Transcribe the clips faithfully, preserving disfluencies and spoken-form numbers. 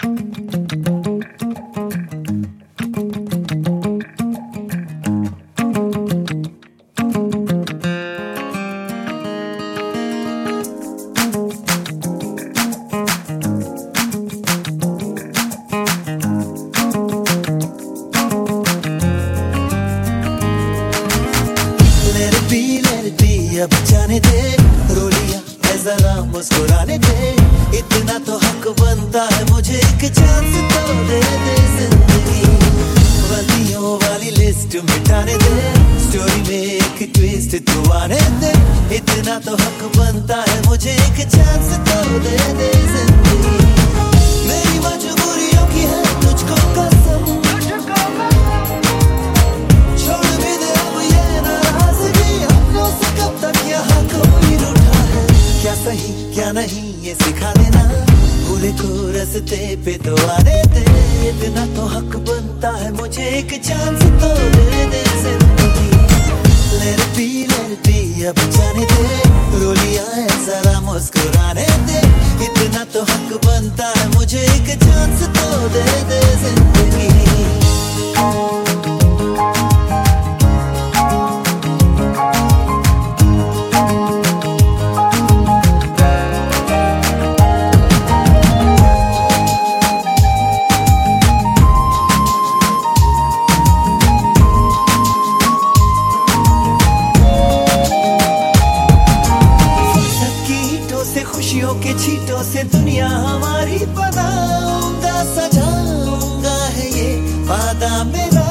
अब जाने दे, रो लिया है जरा मुस्कुराने दे, इतना तो हक बनता है मुझे, एक चांस तो दे दे जिंदगी। गलतियों वाली लिस्ट मिटाने दे, स्टोरी में एक ट्विस्ट तू आने दे, इतना तो हक बनता है मुझे, एक चांस तो दे दे जिंदगी। मेरी मजबूरियों की है तुझको कसम, छोड़ भी दे अब ये नाराजगी, अपनों से कब तक यहाँ कोई रूठा है। क्या सही क्या नहीं ये सिखा देना, भूले को रास्ते पे तो आने दे, इतना तो हक बनता है मुझे, एक चांस तो दे दे जिंदगी। Let it be, let it be, अब जाने दे, रो लिया है जरा मुस्कुराने दे, इतना तो हक बनता है मुझे, एक चांस तो दे दे जिंदगी। खुशियों के छींटों से दुनिया हमारी बनाऊंगा, सजाऊंगा है ये वादा मेरा,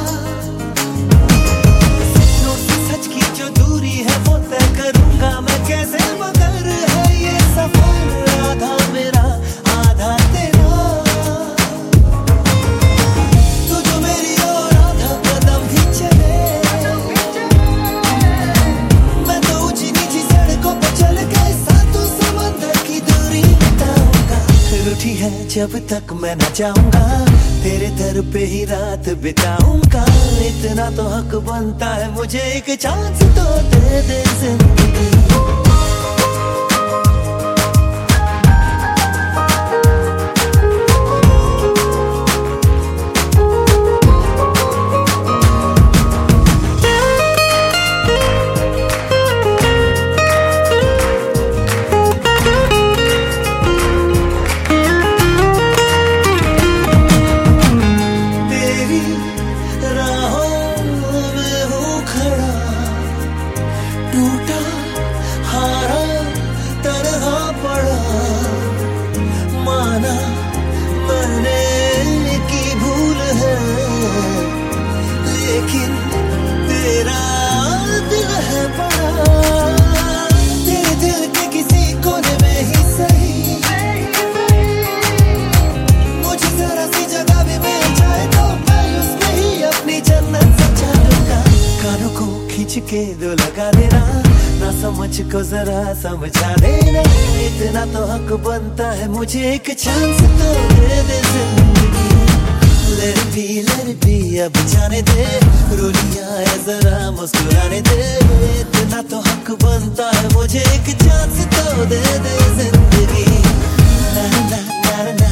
सपनों से सच की जो दूरी है वो तय करूंगा मैं कैसे, मगर है ये सफर आधा मेरा आधा तेरा, तू जो मेरी ओर आधा कदम भी चले, मैं तो ऊंची नीची सड़कों पे चल के रूठी है जब तक मैं न चाहूंगा, तेरे दर पे ही रात बिताऊंगा, इतना तो हक बनता है मुझे, एक चांस तो दे दे जिंदगी। टूटा हारा तरह पड़ा, माना मरने की भूल है, लेकिन तेरा दिल है बड़ा, तेरे दिल के किसी कोने में ही सही, मुझे जरा सी जगह भी मिल जाए तो मैं उसमें ही अपनी जन्नत सजा लूंगा। कानों को खींच के दो लगा लेना, ना समझ को जरा समझा देना, इतना तो हक बनता है मुझे, एक चांस तो दे दे जिंदगी। Let it be, let it be, अब जाने दे, रो लिया है जरा मुस्कुराने दे, इतना तो हक बनता है मुझे, एक चांस तो दे दे जिंदगी। ना ना ना ना